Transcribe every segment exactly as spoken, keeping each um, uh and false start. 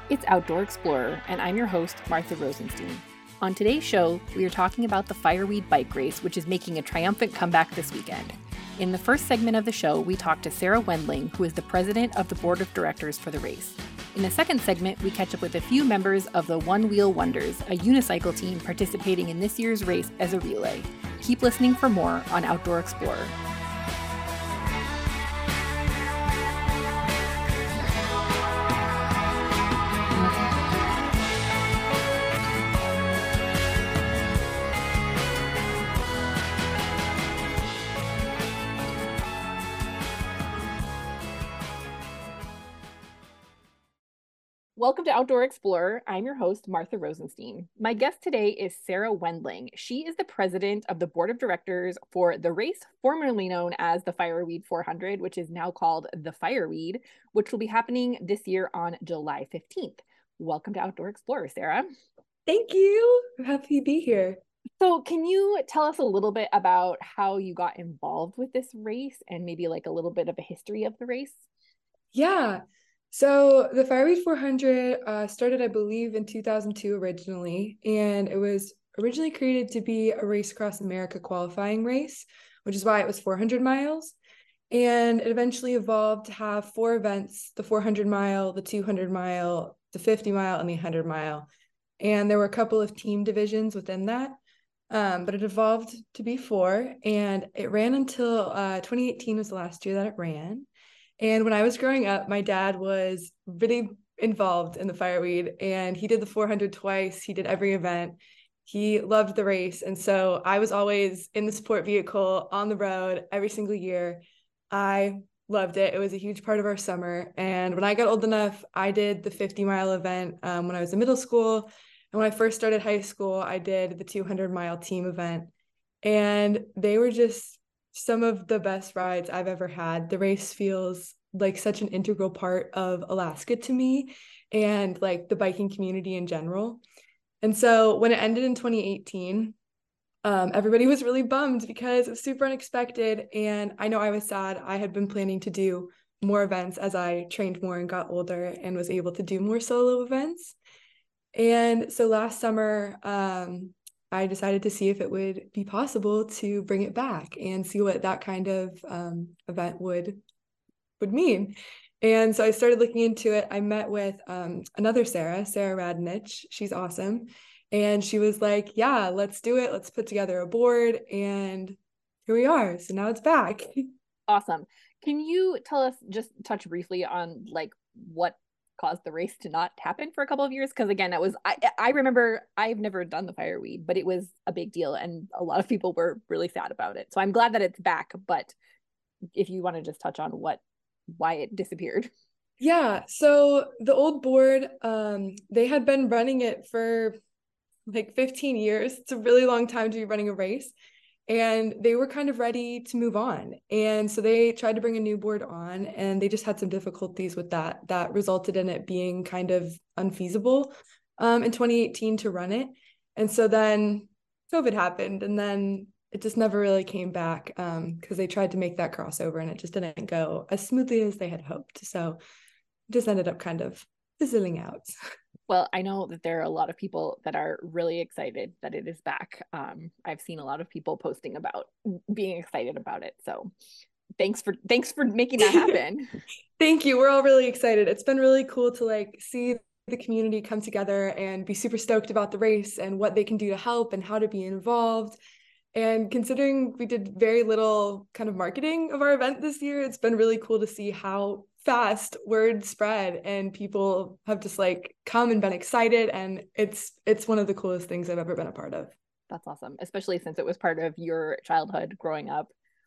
It's Outdoor Explorer, and I'm your host, Martha Rosenstein. On today's show, we are talking about the Fireweed Bike Race, which is making a triumphant comeback this weekend. In the first segment of the show, we talked to Sarah Wendling, who is the president of the board of directors for the race. In the second segment, we catch up with a few members of the One Wheel Wonders, a unicycle team participating in this year's race as a relay. Keep listening for more on Outdoor Explorer. Welcome to Outdoor Explorer. I'm your host, Martha Rosenstein. My guest today is Sarah Wendling. She is the president of the board of directors for the race formerly known as the Fireweed four hundred, which is now called the Fireweed, which will be happening this year on July fifteenth. Welcome to Outdoor Explorer, Sarah. Thank you. I'm happy to be here. So can you tell us a little bit about how you got involved with this race and maybe like a little bit of a history of the race? Yeah. So the Fireweed four hundred uh, started, I believe, in two thousand two originally, and it was originally created to be a Race Across America qualifying race, which is why it was four hundred miles. And it eventually evolved to have four events: the four hundred mile, the two hundred mile, the fifty mile, and the one hundred mile. And there were a couple of team divisions within that, um, but it evolved to be four, and it ran until uh, twenty eighteen was the last year that it ran. And when I was growing up, my dad was really involved in the Fireweed, and he did the four hundred twice. He did every event. He loved the race. And so I was always in the sport vehicle on the road every single year. I loved it. It was a huge part of our summer. And when I got old enough, I did the fifty mile event um, when I was in middle school. And when I first started high school, I did the two hundred mile team event. And they were just some of the best rides I've ever had. The race feels like such an integral part of Alaska to me and like the biking community in general. And so when it ended in twenty eighteen, um, everybody was really bummed because it was super unexpected. And I know I was sad. I had been planning to do more events as I trained more and got older and was able to do more solo events. And so last summer, um, I decided to see if it would be possible to bring it back and see what that kind of um, event would would mean. And so I started looking into it. I met with um, another Sarah, Sarah Radnich. She's awesome. And she was like, yeah, let's do it. Let's put together a board. And here we are. So now it's back. Awesome. Can you tell us, just touch briefly on like what caused the race to not happen for a couple of years? Because again, that was I I remember I've never done the Fireweed, but it was a big deal and a lot of people were really sad about it. So I'm glad that it's back, but if you want to just touch on what why it disappeared. Yeah, so the old board, um, they had been running it for like fifteen years. It's a really long time to be running a race. And they were kind of ready to move on. And so they tried to bring a new board on, and they just had some difficulties with that. That resulted in it being kind of unfeasible um, in twenty eighteen to run it. And so then COVID happened, and then it just never really came back um, because they tried to make that crossover, and it just didn't go as smoothly as they had hoped. So it just ended up kind of fizzling out. Well, I know that there are a lot of people that are really excited that it is back. Um, I've seen a lot of people posting about being excited about it. So thanks for thanks for making that happen. Thank you. We're all really excited. It's been really cool to like see the community come together and be super stoked about the race and what they can do to help and how to be involved. And considering we did very little kind of marketing of our event this year, it's been really cool to see how fast word spread and people have just like come and been excited. And it's it's one of the coolest things I've ever been a part of. That's awesome, especially since it was part of your childhood growing up.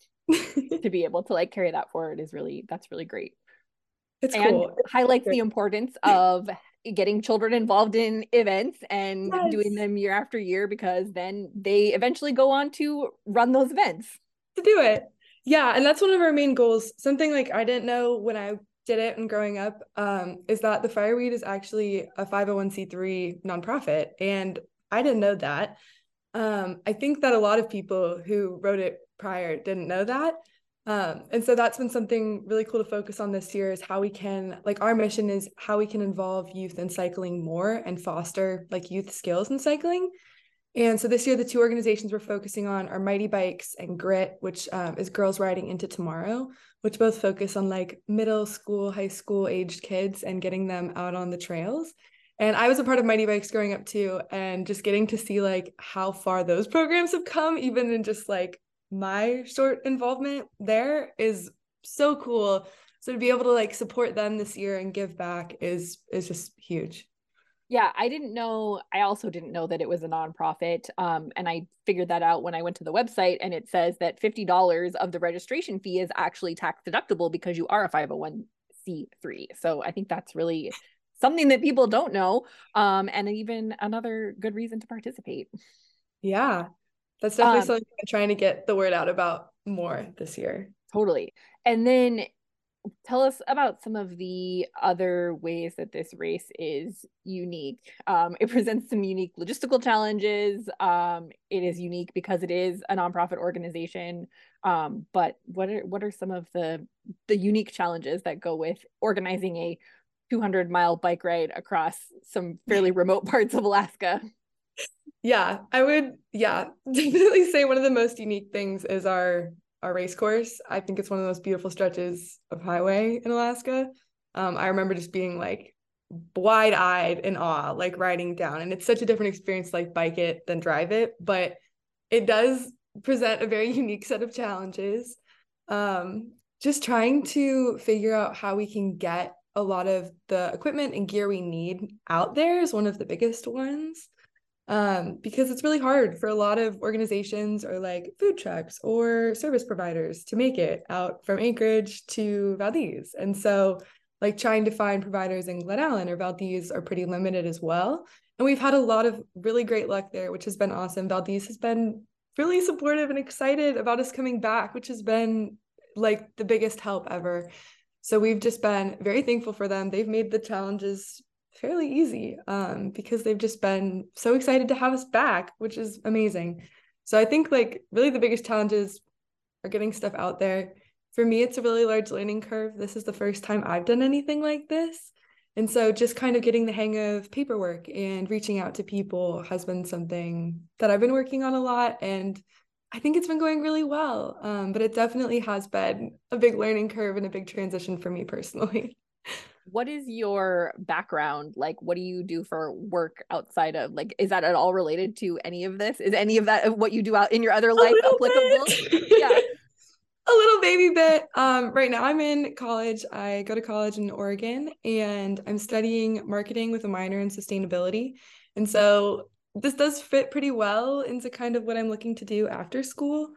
To be able to like carry that forward is really, that's really great. It's and cool. highlights the importance of getting children involved in events and Yes. doing them year after year, because then they eventually go on to run those events. To do it. Yeah, and that's one of our main goals. Something like I didn't know when I did it and growing up um, is that the Fireweed is actually a five oh one c three nonprofit, and I didn't know that. Um, I think that a lot of people who wrote it prior didn't know that. Um, and so that's been something really cool to focus on this year is how we can, like our mission is how we can involve youth in cycling more and foster like youth skills in cycling. And so this year, the two organizations we're focusing on are Mighty Bikes and Grit, which um, is Girls Riding into Tomorrow, which both focus on like middle school, high school aged kids and getting them out on the trails. And I was a part of Mighty Bikes growing up too, and just getting to see like how far those programs have come, even in just like my short involvement there is so cool. So to be able to like support them this year and give back is is just huge. Yeah, I didn't know. I also didn't know that it was a nonprofit. Um, and I figured that out when I went to the website, and it says that fifty dollars of the registration fee is actually tax deductible because you are a five oh one c three. So I think that's really something that people don't know. Um, and even another good reason to participate. Yeah, that's definitely Um, something I'm trying to get the word out about more this year. totally. And then tell us about some of the other ways that this race is unique. Um, it presents some unique logistical challenges. Um, it is unique because it is a nonprofit organization. Um, but what are what are some of the the unique challenges that go with organizing a two hundred mile bike ride across some fairly remote parts of Alaska? Yeah, I would, yeah, definitely say one of the most unique things is our our race course. I think it's one of the most beautiful stretches of highway in Alaska. Um, I remember just being like wide-eyed in awe, like riding down. And it's such a different experience to like bike it than drive it, but it does present a very unique set of challenges. Um, just trying to figure out how we can get a lot of the equipment and gear we need out there is one of the biggest ones. Um, because it's really hard for a lot of organizations or like food trucks or service providers to make it out from Anchorage to Valdez. And so like trying to find providers in Glen Allen or Valdez are pretty limited as well. And we've had a lot of really great luck there, which has been awesome. Valdez has been really supportive and excited about us coming back, which has been like the biggest help ever. So we've just been very thankful for them. They've made the challenges fairly easy um, because they've just been so excited to have us back, which is amazing. So I think like really the biggest challenges are getting stuff out there. For me, it's a really large learning curve. This is the first time I've done anything like this. And so just kind of getting the hang of paperwork and reaching out to people has been something that I've been working on a lot. And I think it's been going really well. Um, but it definitely has been a big learning curve and a big transition for me personally. What is your background? Like, what do you do for work outside of, like, is that at all related to any of this? Is any of that what you do out in your other life applicable? Yeah. A little baby bit. Um, right now I'm in college. I go to college in Oregon and I'm studying marketing with a minor in sustainability. And so this does fit pretty well into kind of what I'm looking to do after school.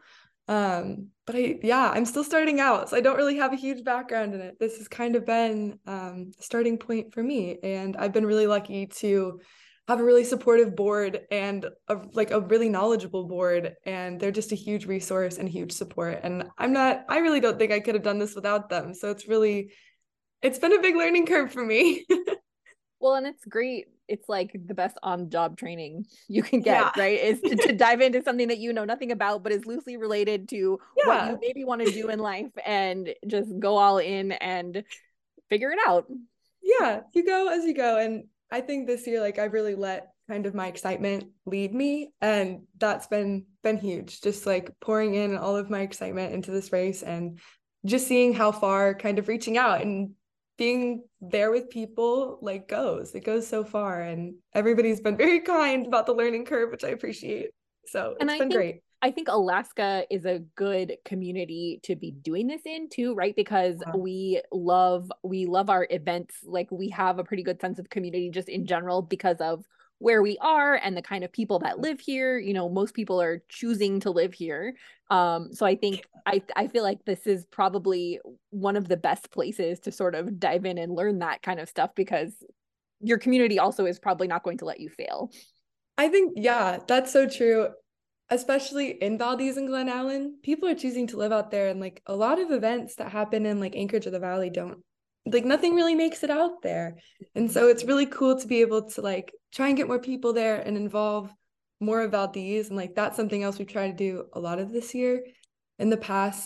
Um, but I, yeah, I'm still starting out, so I don't really have a huge background in it. This has kind of been um, a starting point for me, and I've been really lucky to have a really supportive board and a, like a really knowledgeable board, and they're just a huge resource and huge support. And I'm not, I really don't think I could have done this without them. So it's really, it's been a big learning curve for me. Well, and it's great. It's like the best on-job training you can get, Yeah. right? Is to, to dive into something that you know nothing about, but is loosely related to Yeah. what you maybe want to do in life and just go all in and figure it out. Yeah, you go as you go. And I think this year, like I've really let kind of my excitement lead me. And that's been been huge. Just like pouring in all of my excitement into this race and just seeing how far kind of reaching out and being there with people like goes. It goes so far. And everybody's been very kind about the learning curve, which I appreciate. So And it's I been think great. I think Alaska is a good community to be doing this in too, right? Because Yeah. we love we love our events. Like we have a pretty good sense of community just in general because of where we are and the kind of people that live here. You know, most people are choosing to live here. Um, so I think I I feel like this is probably one of the best places to sort of dive in and learn that kind of stuff because your community also is probably not going to let you fail. I think, yeah, that's so true. Especially in Valdez and Glen Allen, people are choosing to live out there. And like a lot of events that happen in like Anchorage or the Valley don't, like nothing really makes it out there. And so it's really cool to be able to like try and get more people there and involve more of Valdez. And like that's something else we try to do a lot of this year. In the past,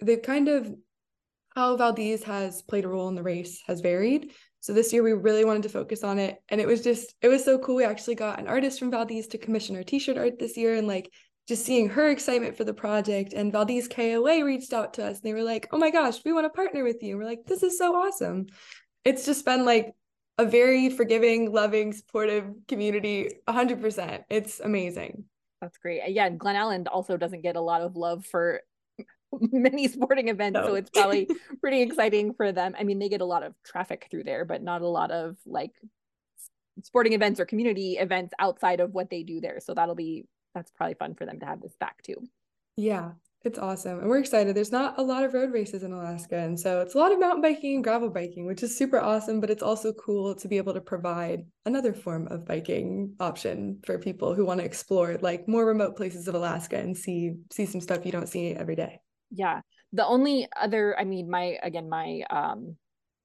they've kind of, how Valdez has played a role in the race has varied. So this year we really wanted to focus on it. And it was just, it was so cool. We actually got an artist from Valdez to commission our t-shirt art this year, and like just seeing her excitement for the project. And Valdez K O A reached out to us and they were like, oh my gosh, we want to partner with you. And we're like, this is so awesome. It's just been like a very forgiving, loving, supportive community, one hundred percent. It's amazing. That's great. Yeah, and Glen Ellen also doesn't get a lot of love for many sporting events, no. So it's probably pretty exciting for them. I mean, they get a lot of traffic through there, but not a lot of like sporting events or community events outside of what they do there. So that'll be, that's probably fun for them to have this back too. Yeah, it's awesome. And we're excited. There's not a lot of road races in Alaska. And so it's a lot of mountain biking and gravel biking, which is super awesome, but it's also cool to be able to provide another form of biking option for people who want to explore like more remote places of Alaska and see, see some stuff you don't see every day. Yeah. The only other, I mean, my, again, my um,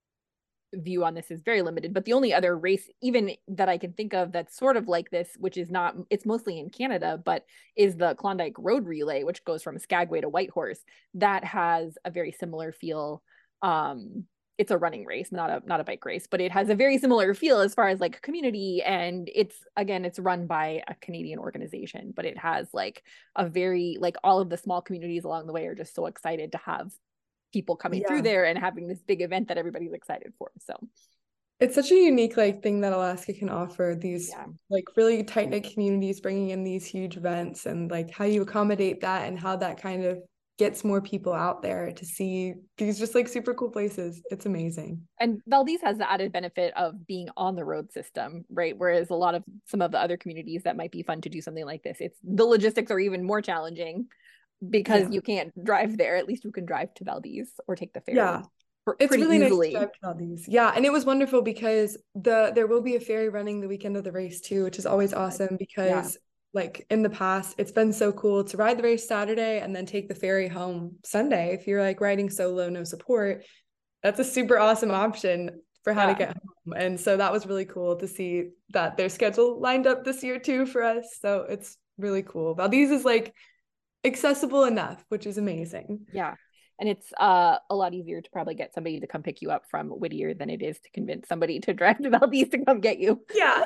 view on this is very limited, but the only other race even that I can think of that's sort of like this, which is not, it's mostly in Canada, but is the Klondike Road Relay, which goes from Skagway to Whitehorse. That has a very similar feel. Um, it's a running race, not a not a bike race, but it has a very similar feel as far as like community. And it's, again, it's run by a Canadian organization, but it has like a very, like all of the small communities along the way are just so excited to have people coming yeah. through there and having this big event that everybody's excited for. So it's such a unique like thing that Alaska can offer, these yeah. like really tight knit communities bringing in these huge events, and like how you accommodate that and how that kind of gets more people out there to see these just like super cool places. It's amazing. And Valdez has the added benefit of being on the road system, right? Whereas a lot of some of the other communities that might be fun to do something like this, it's the logistics are even more challenging because yeah. you can't drive there. At least you can drive to Valdez or take the ferry. Yeah. It's really easily. Nice to drive to Valdez. Yeah. And it was wonderful because the there will be a ferry running the weekend of the race too, which is always awesome because yeah. like in the past, it's been so cool to ride the race Saturday and then take the ferry home Sunday. If you're like riding solo, no support, that's a super awesome option for how yeah. to get home. And so that was really cool to see that their schedule lined up this year too for us. So it's really cool. Valdez is like accessible enough, which is amazing. Yeah. And it's uh, a lot easier to probably get somebody to come pick you up from Whittier than it is to convince somebody to drive to Valdez to come get you. Yeah.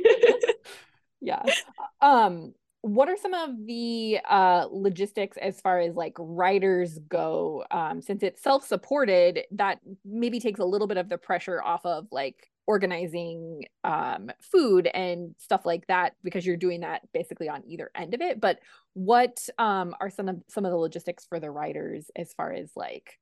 Yeah. Um, what are some of the uh, logistics as far as like riders go? Um, since it's self-supported, that maybe takes a little bit of the pressure off of like organizing um, food and stuff like that, because you're doing that basically on either end of it. But what um, are some of some of the logistics for the riders as far as like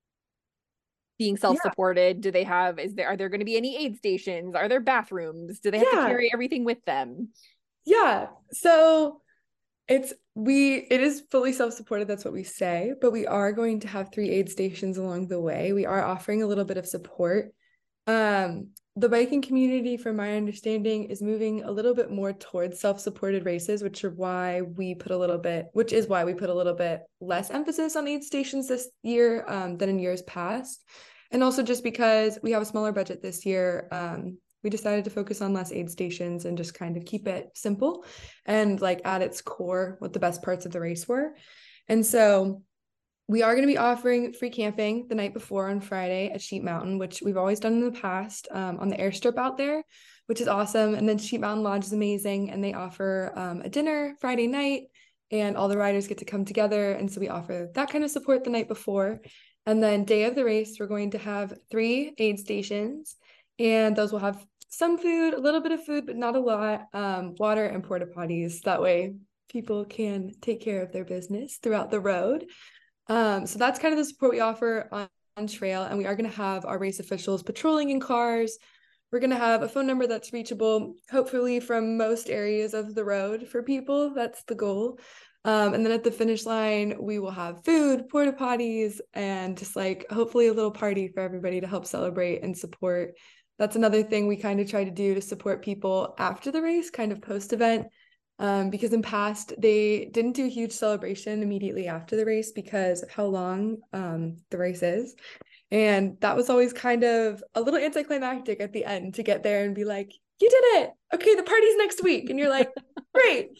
being self-supported? Yeah. Do they have, is there, are there going to be any aid stations? Are there bathrooms? Do they have yeah. to carry everything with them? Yeah. So it's, we, it is fully self-supported. That's what we say, but we are going to have three aid stations along the way. We are offering a little bit of support. Um, the biking community, from my understanding, is moving a little bit more towards self-supported races, which are why we put a little bit, which is why we put a little bit less emphasis on aid stations this year um, than in years past. And also just because we have a smaller budget this year, um, we decided to focus on less aid stations and just kind of keep it simple and like at its core what the best parts of the race were. And so we are going to be offering free camping the night before on Friday at Sheep Mountain, which we've always done in the past um, on the airstrip out there, which is awesome. And then Sheep Mountain Lodge is amazing. And they offer um, a dinner Friday night and all the riders get to come together. And so we offer that kind of support the night before. And then day of the race, we're going to have three aid stations, and those will have some food, a little bit of food, but not a lot, um, water and porta potties. That way people can take care of their business throughout the road. Um, so that's kind of the support we offer on, on trail. And we are going to have our race officials patrolling in cars. We're going to have a phone number that's reachable, hopefully from most areas of the road for people. That's the goal. Um, and then at the finish line, we will have food, porta potties, and just like hopefully a little party for everybody to help celebrate and support. That's another thing we kind of try to do to support people after the race, kind of post-event, um, because in past, they didn't do a huge celebration immediately after the race because of how long um, the race is. And that was always kind of a little anticlimactic at the end to get there and be like, you did it. Okay, the party's next week. And you're like, great.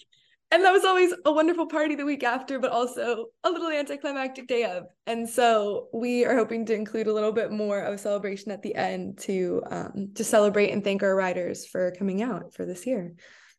And that was always a wonderful party the week after, but also a little anticlimactic day of. And so we are hoping to include a little bit more of a celebration at the end to um, to celebrate and thank our riders for coming out for this year.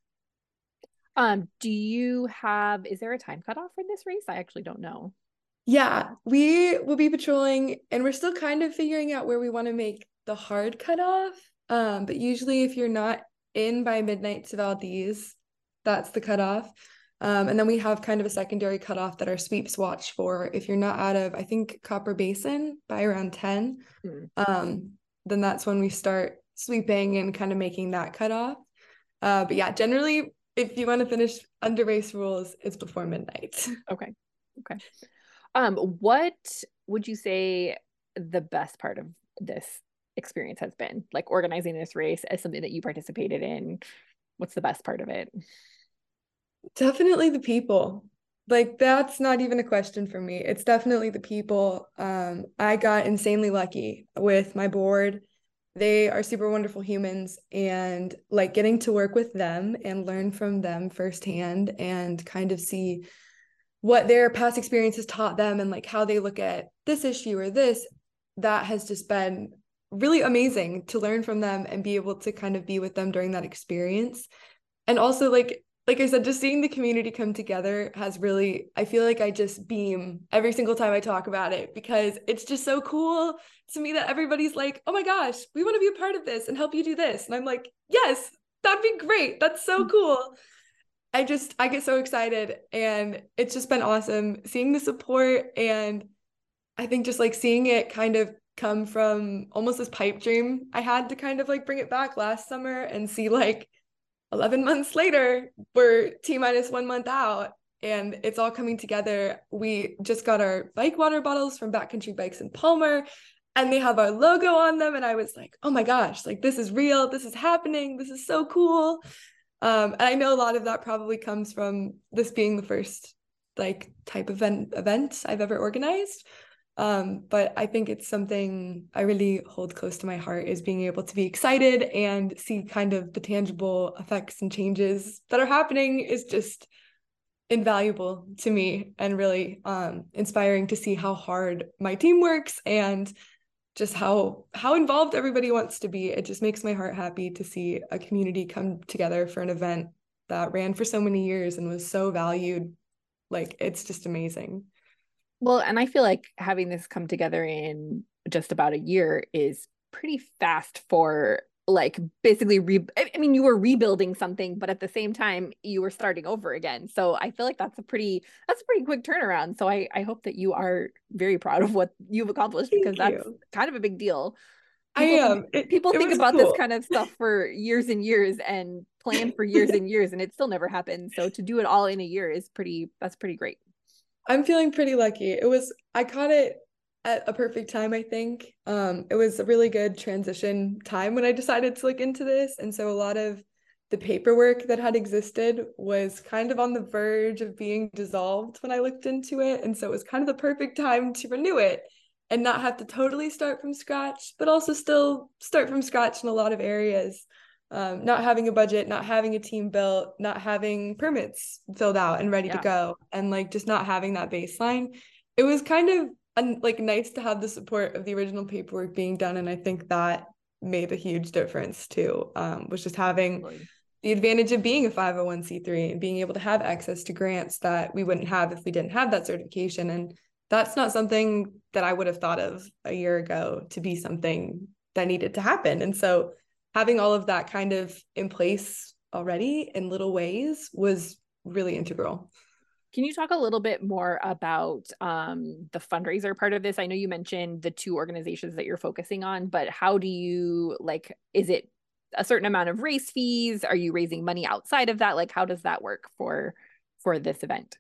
Um, do you have, is there a time cutoff for this race? I actually don't know. Yeah, we will be patrolling, and we're still kind of figuring out where we want to make the hard cutoff. Um, but usually if you're not in by midnight to Valdez, that's the cutoff. Um, and then we have kind of a secondary cutoff that our sweeps watch for. If you're not out of, I think, Copper Basin by around ten, mm. um, then that's when we start sweeping and kind of making that cutoff. Uh, but yeah, generally, if you want to finish under race rules, it's before midnight. Okay. Okay. Um, what would you say the best part of this experience has been? Like organizing this race as something that you participated in. What's the best part of it? Definitely the people. Like that's not even a question for me. It's definitely the people. Um, I got insanely lucky with my board. They are super wonderful humans, and like getting to work with them and learn from them firsthand and kind of see what their past experiences taught them and like how they look at this issue or this, that has just been really amazing to learn from them and be able to kind of be with them during that experience. And also like like I said, just seeing the community come together has really, I feel like I just beam every single time I talk about it, because it's just so cool to me that everybody's like, oh my gosh, we want to be a part of this and help you do this. And I'm like, yes, that'd be great. That's so cool. I just, I get so excited, and it's just been awesome seeing the support. And I think just like seeing it kind of come from almost this pipe dream I had to kind of like bring it back last summer and see like eleven months later, we're T minus one month out and it's all coming together. We just got our bike water bottles from Backcountry Bikes in Palmer, and they have our logo on them. And I was like, oh my gosh, like this is real. This is happening. This is so cool. Um, and I know a lot of that probably comes from this being the first like type of event, event I've ever organized. Um, but I think it's something I really hold close to my heart, is being able to be excited and see kind of the tangible effects and changes that are happening is just invaluable to me, and really um, inspiring to see how hard my team works and just how how involved everybody wants to be. It just makes my heart happy to see a community come together for an event that ran for so many years and was so valued. Like, it's just amazing. Well, and I feel like having this come together in just about a year is pretty fast for like basically re I mean, you were rebuilding something, but at the same time you were starting over again. So I feel like that's a pretty that's a pretty quick turnaround. So I I hope that you are very proud of what you've accomplished, because Thank that's you. kind of a big deal. People I am. Think, people it, it think about cool. this kind of stuff for years and years and plan for years and years, and it still never happens. So to do it all in a year is pretty that's pretty great. I'm feeling pretty lucky. It was I caught it at a perfect time, I think. Um, it was a really good transition time when I decided to look into this. And so a lot of the paperwork that had existed was kind of on the verge of being dissolved when I looked into it. And so it was kind of the perfect time to renew it and not have to totally start from scratch, but also still start from scratch in a lot of areas. Um, not having a budget, not having a team built, not having permits filled out and ready yeah. to go, and like just not having that baseline. It was kind of un- like nice to have the support of the original paperwork being done, and I think that made a huge difference too. Um, was just having right. the advantage of being a five oh one c three and being able to have access to grants that we wouldn't have if we didn't have that certification. And that's not something that I would have thought of a year ago to be something that needed to happen. And so having all of that kind of in place already in little ways was really integral. Can you talk a little bit more about um, the fundraiser part of this? I know you mentioned the two organizations that you're focusing on, but how do you, like, is it a certain amount of race fees? Are you raising money outside of that? Like, how does that work for, for this event?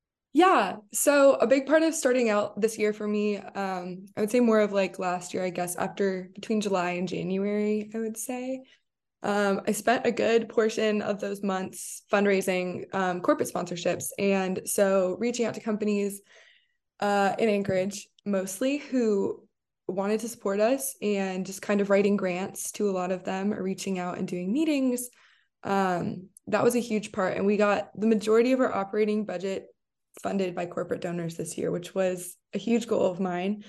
Yeah, so a big part of starting out this year for me, um, I would say more of like last year, I guess, after between July and January, I would say. Um, I spent a good portion of those months fundraising um, corporate sponsorships. And so reaching out to companies uh, in Anchorage, mostly, who wanted to support us, and just kind of writing grants to a lot of them, or reaching out and doing meetings. Um, that was a huge part. And we got the majority of our operating budget funded by corporate donors this year, which was a huge goal of mine.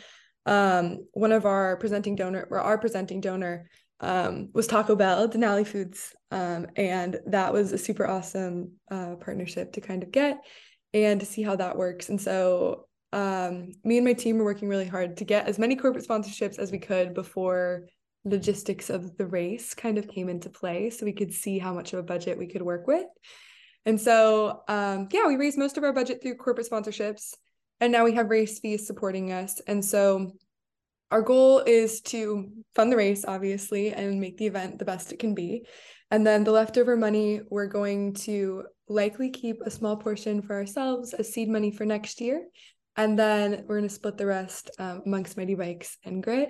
Um, one of our presenting donor, or our presenting donor, um, was Taco Bell, Denali Foods. Um, and that was a super awesome uh, partnership to kind of get and to see how that works. And so um, me and my team were working really hard to get as many corporate sponsorships as we could before logistics of the race kind of came into play, so we could see how much of a budget we could work with. And so, um, yeah, we raised most of our budget through corporate sponsorships, and now we have race fees supporting us. And so our goal is to fund the race, obviously, and make the event the best it can be. And then the leftover money, we're going to likely keep a small portion for ourselves as seed money for next year. And then we're going to split the rest um, amongst Mighty Bikes and Grit.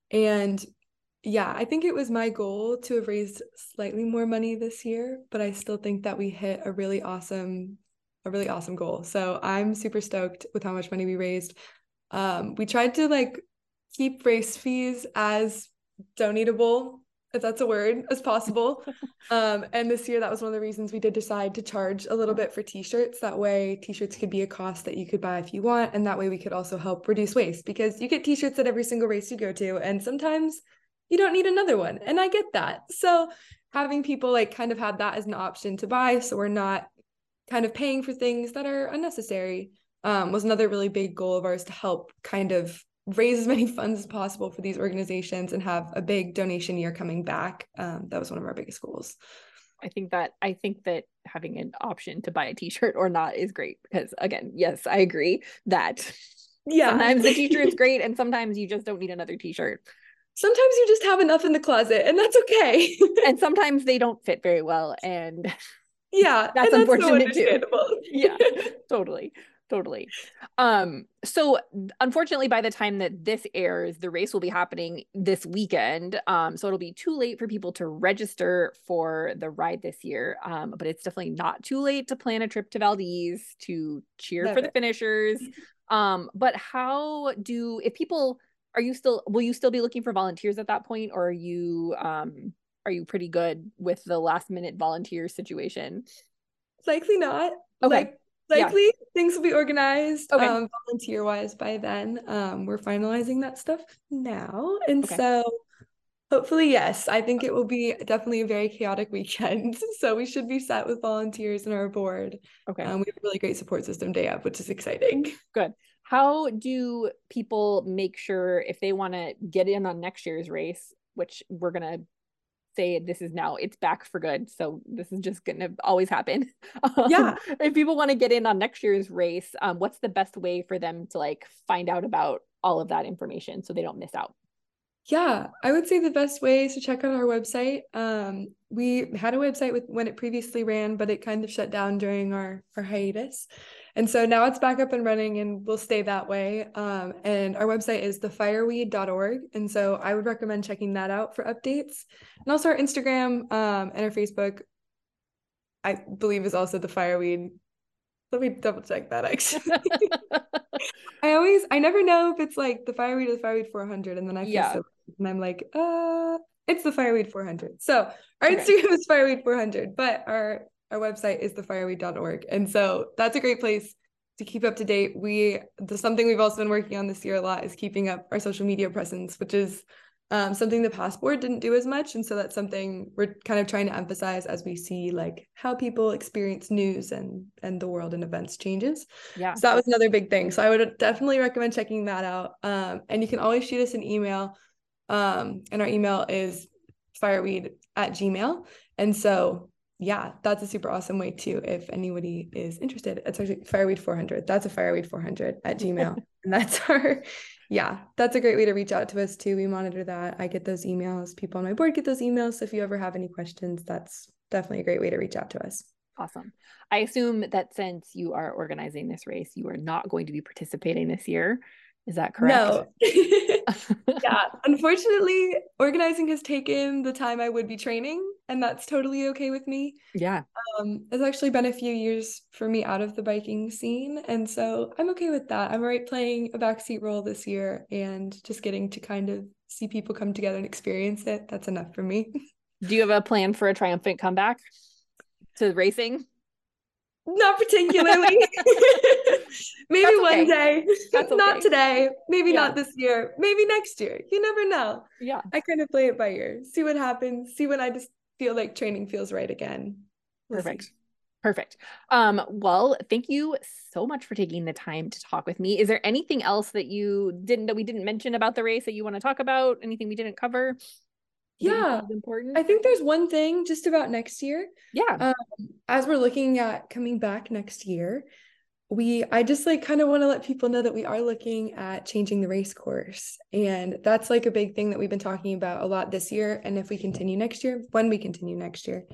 And yeah, I think it was my goal to have raised slightly more money this year, but I still think that we hit a really awesome, a really awesome goal. So I'm super stoked with how much money we raised. Um, we tried to like keep race fees as donatable, if that's a word, as possible. Um, and this year, that was one of the reasons we did decide to charge a little bit for t-shirts. That way t-shirts could be a cost that you could buy if you want. And that way we could also help reduce waste, because you get t-shirts at every single race you go to. And sometimes you don't need another one. And I get that. So having people like kind of have that as an option to buy, so we're not kind of paying for things that are unnecessary, um, was another really big goal of ours, to help kind of raise as many funds as possible for these organizations and have a big donation year coming back. Um, that was one of our biggest goals. I think that I think that having an option to buy a t-shirt or not is great, because again, yes, I agree that yeah, sometimes the t-shirt's great and sometimes you just don't need another t-shirt. Sometimes you just have enough in the closet, and that's okay. And sometimes they don't fit very well, and yeah, that's and unfortunate that's so too. Yeah, totally. Totally. Um, so unfortunately, by the time that this airs, the race will be happening this weekend. Um, so it'll be too late for people to register for the ride this year. Um, but it's definitely not too late to plan a trip to Valdez to cheer Love for it. the finishers. Um, but how do, if people, are you still, will you still be looking for volunteers at that point? Or are you, um, are you pretty good with the last minute volunteer situation? Likely not. Okay. Like, Likely yeah. things will be organized okay. um, volunteer wise by then. Um, we're finalizing that stuff now. And okay. so hopefully, yes, I think it will be definitely a very chaotic weekend. So we should be set with volunteers and our board. Okay. Um, we have a really great support system day up, which is exciting. Good. How do people make sure if they want to get in on next year's race, which we're going to say this is now, it's back for good, so this is just gonna always happen. Um, yeah, if people want to get in on next year's race, um what's the best way for them to like find out about all of that information so they don't miss out? Yeah, I would say the best way is to check out our website. Um we had a website with when it previously ran, but it kind of shut down during our our hiatus. And so now it's back up and running and will stay that way. Um, and our website is the fireweed dot org. And so I would recommend checking that out for updates. And also our Instagram um, and our Facebook, I believe, is also the Fireweed. Let me double check that actually. I always, I never know if it's like the Fireweed or the Fireweed four hundred. And then I feel yeah. so, and I'm like, uh, it's the Fireweed four hundred. So our okay. Instagram is Fireweed four hundred, but our Our website is the fireweed dot org. And so that's a great place to keep up to date. We, the, something we've also been working on this year a lot is keeping up our social media presence, which is um, something the Passport didn't do as much. And so that's something we're kind of trying to emphasize as we see like how people experience news and, and the world and events changes. Yeah. So that was another big thing. So I would definitely recommend checking that out. Um, and you can always shoot us an email. Um, and our email is fireweed at gmail. And so yeah, that's a super awesome way too. If anybody is interested, it's actually Fireweed four hundred. That's a Fireweed four hundred at Gmail. And that's our, yeah, that's a great way to reach out to us too. We monitor that. I get those emails. People on my board get those emails. So if you ever have any questions, that's definitely a great way to reach out to us. Awesome. I assume that since you are organizing this race, you are not going to be participating this year. Is that correct? No. Yeah. Unfortunately, organizing has taken the time I would be training, and that's totally okay with me. Yeah. Um, it's actually been a few years for me out of the biking scene, and so I'm okay with that. I'm all right playing a backseat role this year and just getting to kind of see people come together and experience it. That's enough for me. Do you have a plan for a triumphant comeback? to racing? Not particularly. Maybe That's one okay. day. That's Not okay. today. Maybe Yeah. not this year. Maybe next year. You never know. Yeah. I kind of play it by ear. See what happens. See when I just feel like training feels right again. We'll Perfect. see. Perfect. Um, well, thank you so much for taking the time to talk with me. Is there anything else that you didn't that we didn't mention about the race that you want to talk about? Anything we didn't cover that you Yeah. feel is important? I think there's one thing just about next year. Yeah. Um, as we're looking at coming back next year, we I just like kind of want to let people know that we are looking at changing the race course. And that's like a big thing that we've been talking about a lot this year. And if we continue next year, when we continue next year,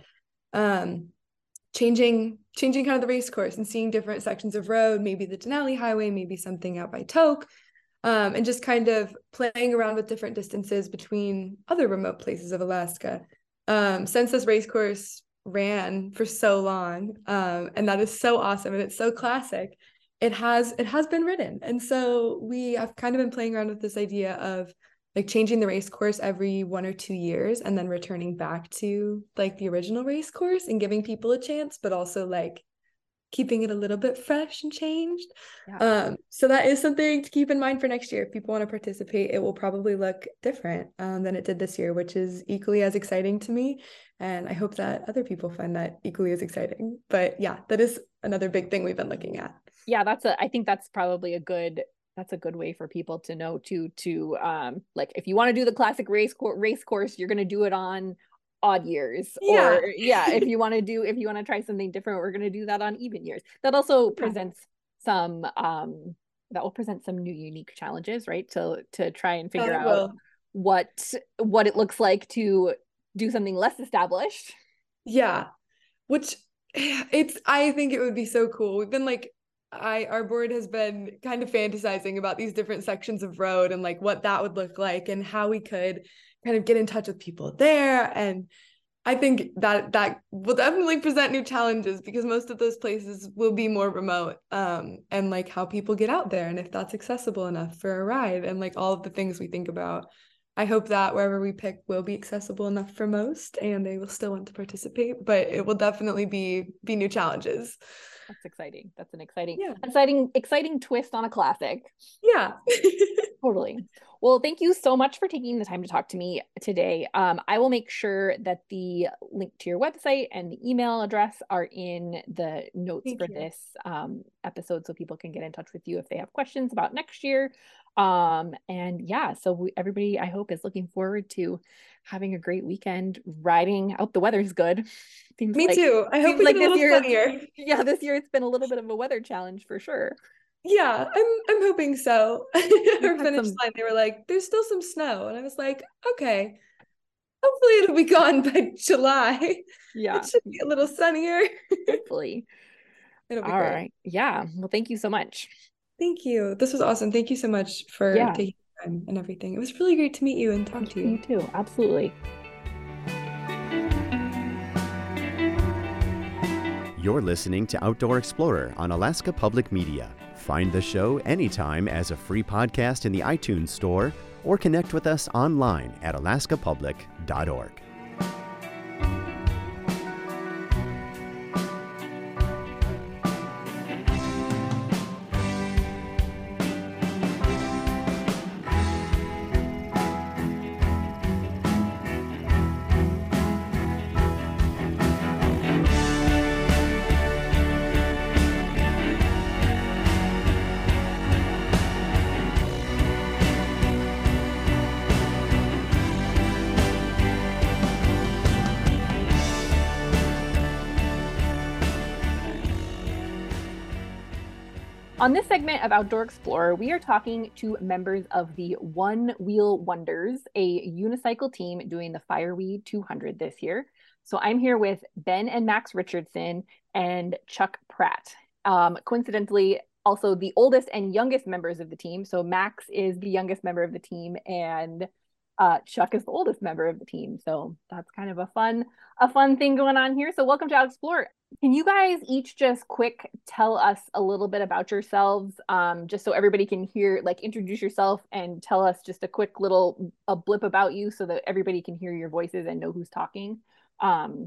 um, changing changing kind of the race course and seeing different sections of road, maybe the Denali Highway, maybe something out by Tok, um, and just kind of playing around with different distances between other remote places of Alaska. Um, since this race course ran for so long, um, and that is so awesome and it's so classic, it has it has been ridden. And so we have kind of been playing around with this idea of like changing the race course every one or two years and then returning back to like the original race course and giving people a chance, but also like keeping it a little bit fresh and changed. Yeah. Um, so that is something to keep in mind for next year. If people want to participate, it will probably look different um, than it did this year, which is equally as exciting to me. And I hope that other people find that equally as exciting. But yeah, that is another big thing we've been looking at. Yeah, that's a I think that's probably a good that's a good way for people to know to to um like if you want to do the classic race co- race course, you're going to do it on odd years. Yeah. Or yeah, if you want to do if you want to try something different, we're going to do that on even years. That also Yeah. presents some um that will present some new unique challenges, right? To to try and figure Yeah, it out will. what what it looks like to do something less established. Yeah. Which it's I think it would be so cool. We've been like I our board has been kind of fantasizing about these different sections of road and like what that would look like and how we could kind of get in touch with people there. And I think that that will definitely present new challenges because most of those places will be more remote. Um, and like how people get out there and if that's accessible enough for a ride and like all of the things we think about. I hope that wherever we pick will be accessible enough for most and they will still want to participate, but it will definitely be be new challenges. That's exciting. That's an exciting, Yeah. exciting, exciting twist on a classic. Yeah. Totally. Well, thank you so much for taking the time to talk to me today. Um, I will make sure that the link to your website and the email address are in the notes Thank for you. this um, episode so people can get in touch with you if they have questions about next year. Um, and yeah, so we, everybody, I hope, is looking forward to having a great weekend riding. I hope the weather's good. Seems Me like, too. I hope seems we like get a this little year, sunnier. yeah, this year it's been a little bit of a weather challenge for sure. Yeah, I'm I'm hoping so. We've Our had finish some, line, they were like, there's still some snow. And I was like, okay, hopefully it'll be gone by July. It yeah, should be a little sunnier. hopefully. It'll be All great. right. Yeah. Well, thank you so much. Thank you. This was awesome. Thank you so much for Yeah, taking time and everything. It was really great to meet you and talk to you you. too. Absolutely. You're listening to Outdoor Explorer on Alaska Public Media. Find the show anytime as a free podcast in the iTunes Store or connect with us online at alaska public dot org. On this segment of Outdoor Explorer, we are talking to members of the One Wheel Wonders, a unicycle team doing the Fireweed two hundred this year. So I'm here with Ben and Max Richardson and Chuck Pratt. Um, coincidentally, also the oldest and youngest members of the team. So Max is the youngest member of the team, and uh, Chuck is the oldest member of the team. So that's kind of a fun, a fun thing going on here. So welcome to Outdoor Explorer. Can you guys each just quick tell us a little bit about yourselves, um, just so everybody can hear, like introduce yourself and tell us just a quick little a blip about you so that everybody can hear your voices and know who's talking. Um,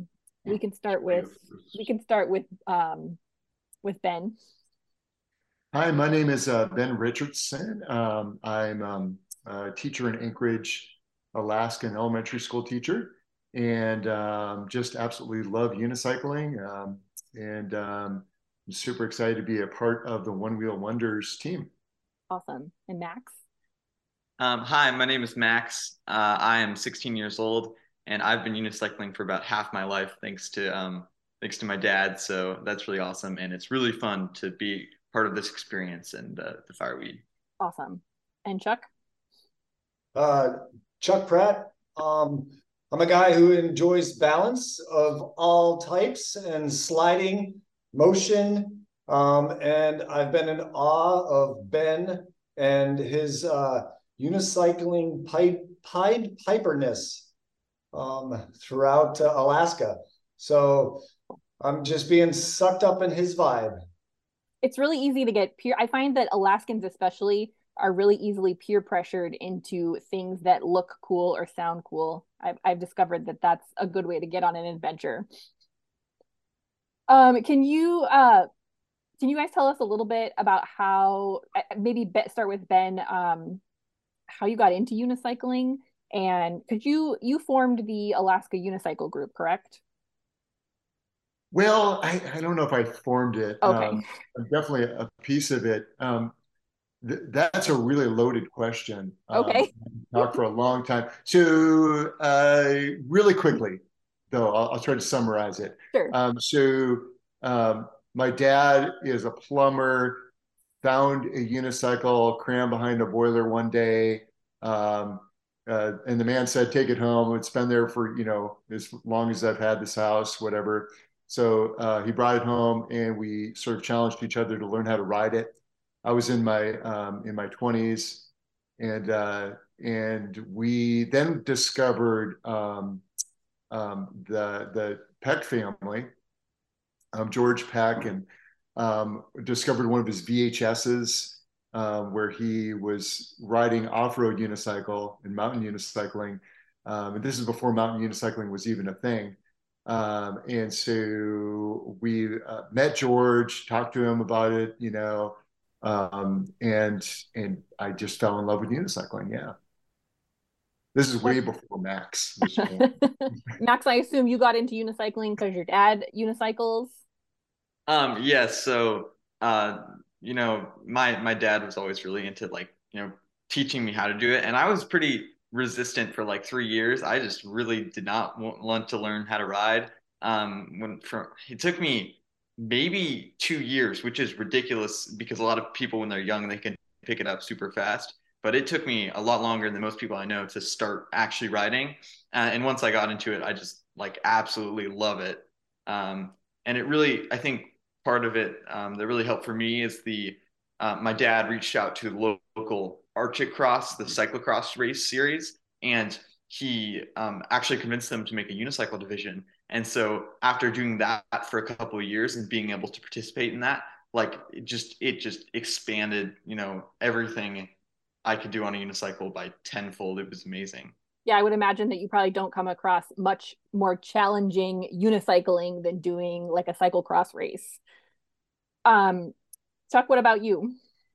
we can start with we can start with um, with Ben. Hi, my name is uh, Ben Richardson. Um, I'm um, a teacher in Anchorage, Alaska, an elementary school teacher, and um, just absolutely love unicycling. Um, and um, I'm super excited to be a part of the One Wheel Wonders team. Awesome. And Max? Um, hi, my name is Max. Uh, I am sixteen years old, and I've been unicycling for about half my life, thanks to um, thanks to my dad. So that's really awesome, and it's really fun to be part of this experience and uh, the Fireweed. Awesome. And Chuck? Uh, Chuck Pratt. Um, I'm a guy who enjoys balance of all types and sliding motion. Um, and I've been in awe of Ben and his uh, unicycling pipe, Pied Piperness um, throughout uh, Alaska. So I'm just being sucked up in his vibe. It's really easy to get peer. I find that Alaskans especially are really easily peer pressured into things that look cool or sound cool. I've, I've discovered that that's a good way to get on an adventure. Um, can you uh, can you guys tell us a little bit about how, maybe start with Ben, um, how you got into unicycling, and could you you formed the Alaska Unicycle Group, correct? Well, I, I don't know if I formed it. Okay. Um, I'm definitely a piece of it. Um, th that's a really loaded question. Okay. Um, talk for a long time. So uh, really quickly, though, I'll, I'll try to summarize it. Sure. Um, so um, my dad is a plumber, found a unicycle crammed behind a boiler one day. Um, uh, and the man said, take it home. It's been there for, you know, as long as I've had this house, whatever. So uh, he brought it home, and we sort of challenged each other to learn how to ride it. I was in my um, in my twenties, and uh, and we then discovered um, um, the the Peck family, um, George Peck, and um, discovered one of his V H S's um, where he was riding off-road unicycle and mountain unicycling. Um, and this is before mountain unicycling was even a thing. Um, and so we uh, met George, talked to him about it, you know, um, and and I just fell in love with unicycling. Yeah, this is way before Max. Max, I assume you got into unicycling because your dad unicycles. Um, yes. Yeah, so, uh, you know, my my dad was always really into, like, you know, teaching me how to do it, and I was pretty resistant for like three years. I just really did not want to learn how to ride. Um, when from it took me maybe two years, which is ridiculous because a lot of people when they're young they can pick it up super fast. But it took me a lot longer than most people I know to start actually riding. Uh, and once I got into it, I just like absolutely love it. Um, and it really, I think part of it um, that really helped for me is the uh, my dad reached out to the local Arctic Cross, the cyclocross race series, and he um, actually convinced them to make a unicycle division. And so after doing that for a couple of years and being able to participate in that, like it just it just expanded, you know, everything I could do on a unicycle by tenfold. It was amazing. Yeah, I would imagine that you probably don't come across much more challenging unicycling than doing like a cyclocross race. Um, Chuck, what about you?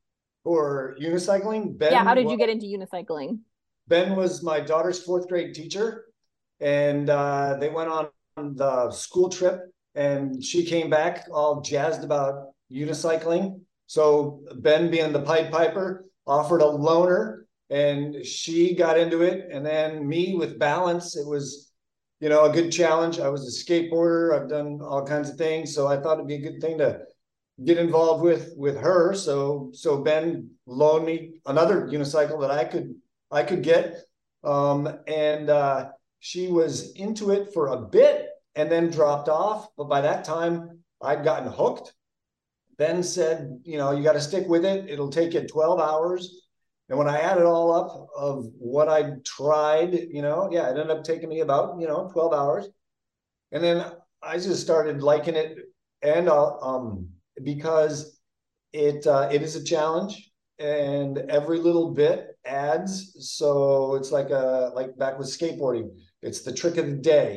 For unicycling, Ben. Yeah, how did you get into unicycling? Ben was my daughter's fourth grade teacher, and uh, they went on the school trip, and she came back all jazzed about unicycling. So Ben, being the Pied Piper, offered a loaner, and she got into it. And then me with balance, it was, you know, a good challenge. I was a skateboarder. I've done all kinds of things, so I thought it'd be a good thing to get involved with with her. So so Ben loaned me another unicycle that I could I could get, um, and uh, she was into it for a bit and then dropped off. But by that time, I'd gotten hooked. Ben said, you know, you got to stick with it. It'll take you twelve hours. And when I added all up of what I tried, you know, yeah, it ended up taking me about, you know, twelve hours. And then I just started liking it, and uh, um, because it uh, it is a challenge, and every little bit adds. So it's like a like back with skateboarding. It's the trick of the day.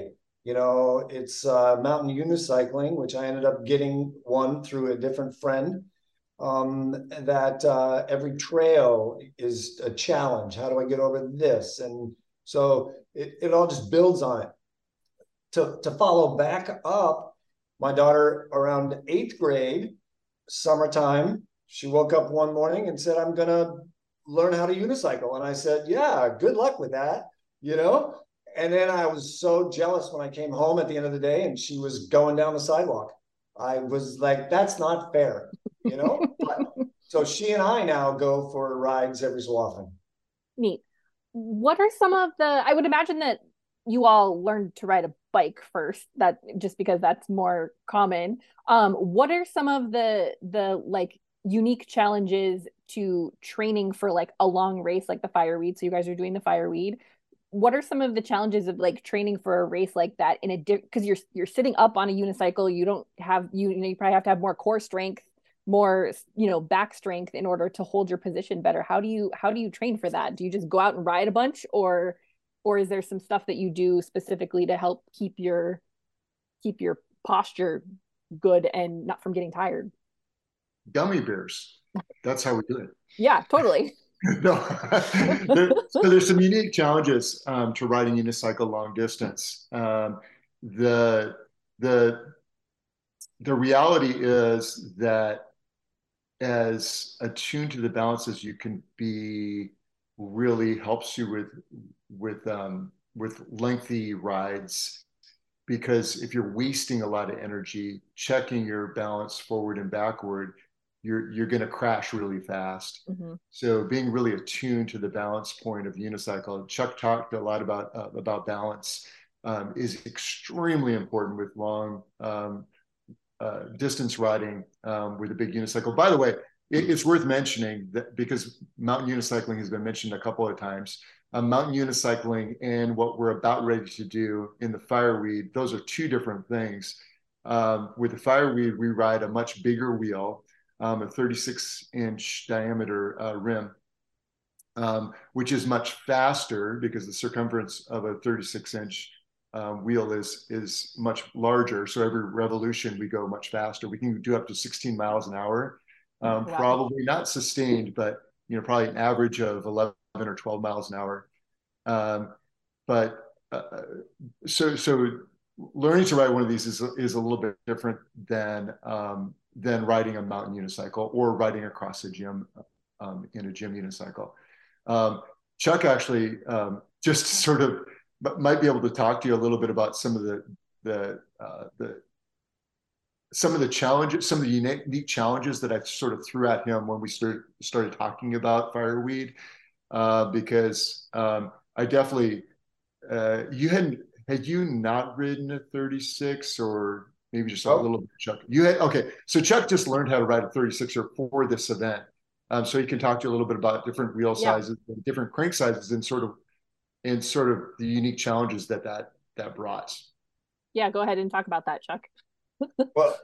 You know, it's uh, mountain unicycling, which I ended up getting one through a different friend. Um, that uh, every trail is a challenge. How do I get over this? And so it, it all just builds on it. To, to follow back up, my daughter around eighth grade, summertime, she woke up one morning and said, I'm going to learn how to unicycle. And I said, yeah, good luck with that, you know? And then I was so jealous when I came home at the end of the day and she was going down the sidewalk. I was like, that's not fair, you know? But, so she and I now go for rides every so often. Neat. What are some of the, I would imagine that you all learned to ride a bike first, that just because that's more common. Um, what are some of the, the like unique challenges to training for like a long race, like the Fireweed? So you guys are doing the Fireweed. What are some of the challenges of like training for a race like that in a because you're you're sitting up on a unicycle, you don't have you, you know you probably have to have more core strength, more you know back strength in order to hold your position better. How do you how do you train for that? Do you just go out and ride a bunch, or or is there some stuff that you do specifically to help keep your keep your posture good and not from getting tired? Gummy bears. That's how we do it. Yeah, totally. No, there, so there's some unique challenges um, to riding unicycle long distance. Um, the the the reality is that as attuned to the balance as you can be, really helps you with with um, with lengthy rides. Because if you're wasting a lot of energy checking your balance forward and backward, you're you're going to crash really fast. Mm-hmm. So being really attuned to the balance point of unicycle, Chuck talked a lot about uh, about balance, um, is extremely important with long um, uh, distance riding um, with a big unicycle. By the way, it, it's worth mentioning that because mountain unicycling has been mentioned a couple of times. Um, mountain unicycling and what we're about ready to do in the Fireweed, those are two different things. Um, with the Fireweed, we ride a much bigger wheel. Um, a thirty-six inch diameter uh, rim, um, which is much faster because the circumference of a thirty-six inch uh, wheel is, is much larger. So every revolution we go much faster. We can do up to sixteen miles an hour, um, wow. Probably not sustained, but you know, probably an average of eleven or twelve miles an hour. Um, but uh, so so learning to ride one of these is, is a little bit different than um, than riding a mountain unicycle or riding across a gym um, in a gym unicycle. Um, Chuck actually um, just sort of might be able to talk to you a little bit about some of the the uh, the some of the challenges, some of the unique, unique challenges that I sort of threw at him when we started started talking about Fireweed, uh, because um, I definitely uh, you hadn't had you not ridden a thirty-six or maybe just a oh. little bit, Chuck. You had okay. So Chuck just learned how to ride a thirty-sixer for this event, um, so he can talk to you a little bit about different wheel yeah. sizes, and different crank sizes, and sort of and sort of the unique challenges that that that brought. Yeah, go ahead and talk about that, Chuck. Well,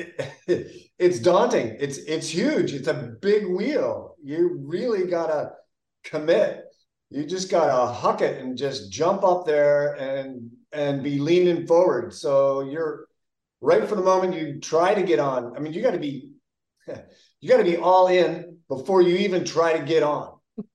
it, it's daunting. It's it's huge. It's a big wheel. You really gotta commit. You just gotta huck it and just jump up there and and be leaning forward. So you're right from the moment you try to get on. I mean, you got to be you got to be all in before you even try to get on.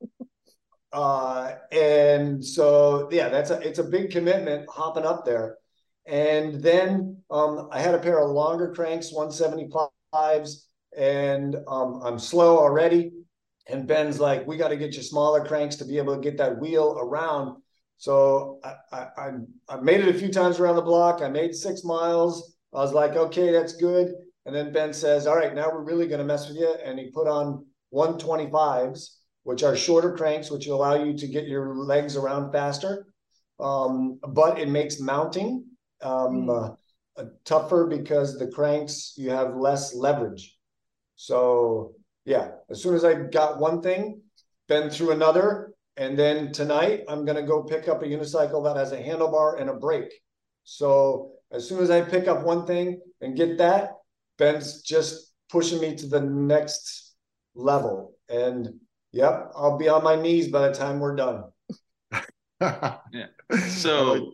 uh, and so yeah, that's a it's a big commitment hopping up there. And then um, I had a pair of longer cranks, one seventy-fives, and um, I'm slow already. And Ben's like, we got to get you smaller cranks to be able to get that wheel around. So I, I, I made it a few times around the block. I made six miles. I was like, okay, that's good. And then Ben says, all right, now we're really going to mess with you. And he put on one twenty-fives, which are shorter cranks, which allow you to get your legs around faster. Um, but it makes mounting um, mm. uh, tougher because the cranks, you have less leverage. So yeah, as soon as I got one thing, Ben threw another. And then tonight, I'm going to go pick up a unicycle that has a handlebar and a brake. So as soon as I pick up one thing and get that, Ben's just pushing me to the next level. And yep, I'll be on my knees by the time we're done. Yeah. So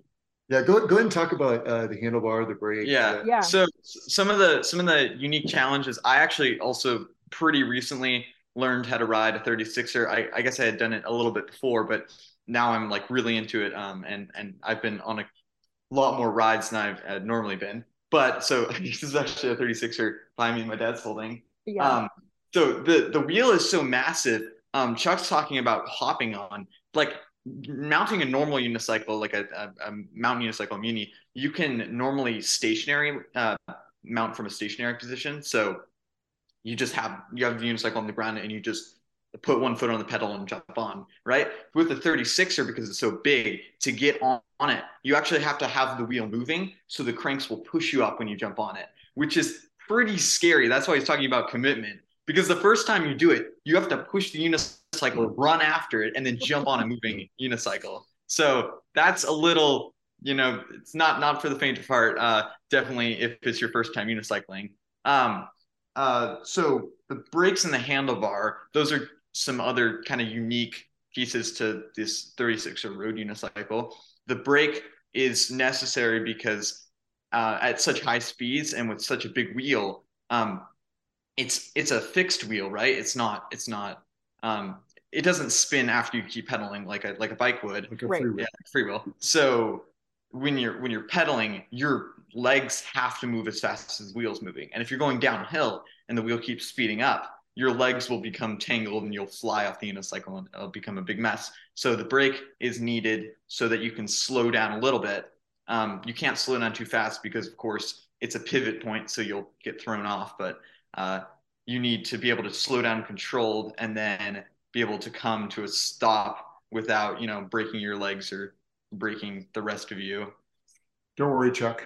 Yeah, go go ahead and talk about uh, the handlebar, the brake. Yeah. The... Yeah. So some of the some of the unique challenges, I actually also pretty recently learned how to ride a thirty-sixer. I, I guess I had done it a little bit before, but now I'm like really into it. Um, and and I've been on a lot more rides than I've uh, normally been. But so this is actually a thirty-sixer behind me, my dad's holding. Yeah. Um, so the the wheel is so massive. Um, Chuck's talking about hopping on, like mounting a normal unicycle, like a, a, a mountain unicycle muni. You can normally stationary uh, mount from a stationary position. So you just have you have the unicycle on the ground and you just put one foot on the pedal and jump on, right? With the thirty-sixer, because it's so big, to get on, on it, you actually have to have the wheel moving so the cranks will push you up when you jump on it, which is pretty scary. That's why he's talking about commitment, because the first time you do it, you have to push the unicycle, run after it, and then jump on a moving unicycle. So that's a little, you know, it's not not for the faint of heart. Uh, definitely if it's your first time unicycling. Um, uh, so the brakes and the handlebar, those are some other kind of unique pieces to this thirty-sixer road unicycle. The brake is necessary because uh, at such high speeds and with such a big wheel, um, it's it's a fixed wheel, right? It's not it's not um, it doesn't spin after you keep pedaling like a like a bike would. Like a Right. free wheel. Yeah, free wheel. So when you're when you're pedaling, your legs have to move as fast as the wheel's moving. And if you're going downhill and the wheel keeps speeding up, your legs will become tangled and you'll fly off the unicycle and it'll become a big mess. So the brake is needed so that you can slow down a little bit. Um, you can't slow down too fast because, of course, it's a pivot point, so you'll get thrown off. But uh, you need to be able to slow down controlled and then be able to come to a stop without, you know, breaking your legs or breaking the rest of you. Don't worry, Chuck.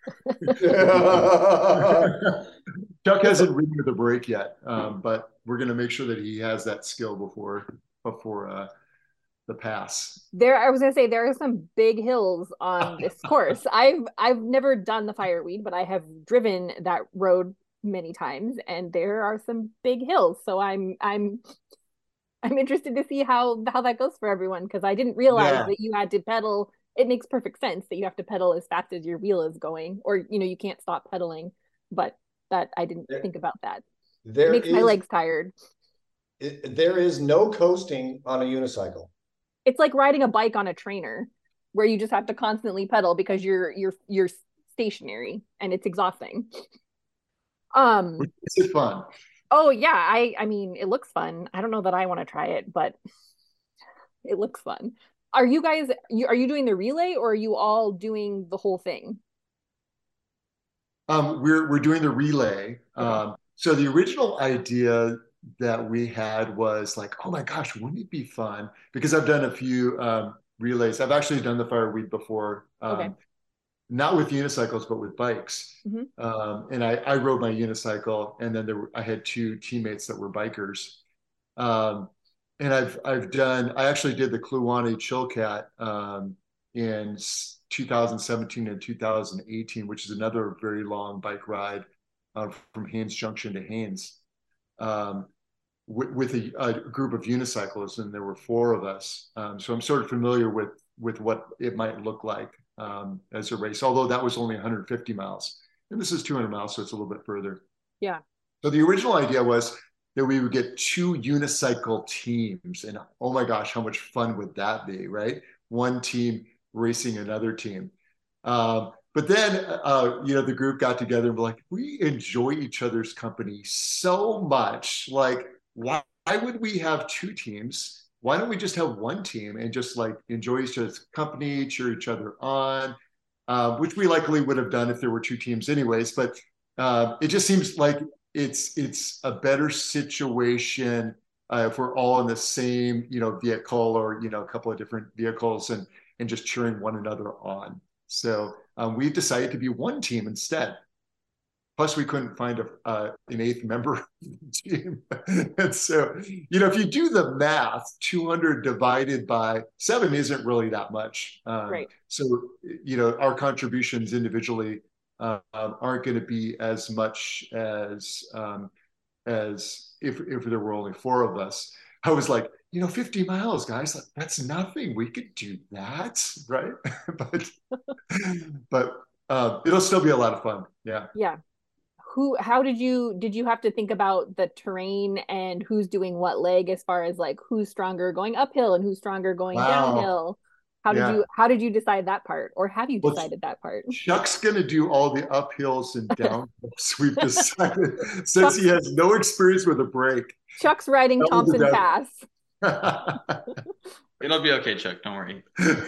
Chuck hasn't ridden with the brake yet, um, but we're going to make sure that he has that skill before before uh, the pass. There, I was gonna say there are some big hills on this course. I've I've never done the Fireweed, but I have driven that road many times, and there are some big hills. So I'm I'm I'm interested to see how how that goes for everyone, because I didn't realize Yeah. that you had to pedal. It makes perfect sense that you have to pedal as fast as your wheel is going, or you know you can't stop pedaling. But that I didn't There- think about that. It There makes my is legs tired. it, there is no coasting on a unicycle. It's like riding a bike on a trainer, where you just have to constantly pedal because you're you're you're stationary and it's exhausting. Um, Which is fun. oh yeah, I I mean it looks fun. I don't know that I want to try it, but it looks fun. Are you guys you are you doing the relay, or are you all doing the whole thing? Um, we're we're doing the relay. Okay. Um, so the original idea that we had was like, oh my gosh, wouldn't it be fun? Because I've done a few um, relays. I've actually done the Fireweed before, um, Okay. not with unicycles, but with bikes. Mhm. Um, and I, I rode my unicycle, and then there were, I had two teammates that were bikers. Um, and I've I've done. I actually did the Kluane Chilkat um, in two thousand seventeen and two thousand eighteen, which is another very long bike ride uh, from Haines Junction to Haines, um, with, with a, a group of unicyclists, and there were four of us. Um, so I'm sort of familiar with with what it might look like um, as a race, although that was only one hundred fifty miles, and this is two hundred miles, so it's a little bit further. Yeah. So the original idea was that we would get two unicycle teams, and oh my gosh, how much fun would that be, right? One team racing another team. Um, but then, uh, you know, the group got together and were like, we enjoy each other's company so much. Like, why, why would we have two teams? Why don't we just have one team and just like enjoy each other's company, cheer each other on, uh, which we likely would have done if there were two teams anyways. But uh, it just seems like it's it's a better situation uh, if we're all in the same, you know, vehicle, or, you know, a couple of different vehicles, and and just cheering one another on. So um, we've decided to be one team instead. Plus, we couldn't find a, uh, an eighth member of the team. And so, you know, if you do the math, two hundred divided by seven isn't really that much. Um, Right. So, you know, our contributions individually uh, aren't going to be as much as um, as if if there were only four of us. I was like, you know, fifty miles, guys, like, that's nothing. We could do that, right? but but uh, it'll still be a lot of fun. Yeah. Yeah. Who, how did you, did you have to think about the terrain and who's doing what leg as far as like who's stronger going uphill and who's stronger going Wow. downhill? How did Yeah. you, how did you decide that part? Or have you Well, decided that part? Chuck's going to do all the uphills and downhills. We've decided since Chuck's, he has no experience with a brake. Chuck's riding That was Thompson Pass. It'll be okay, Chuck. Don't worry.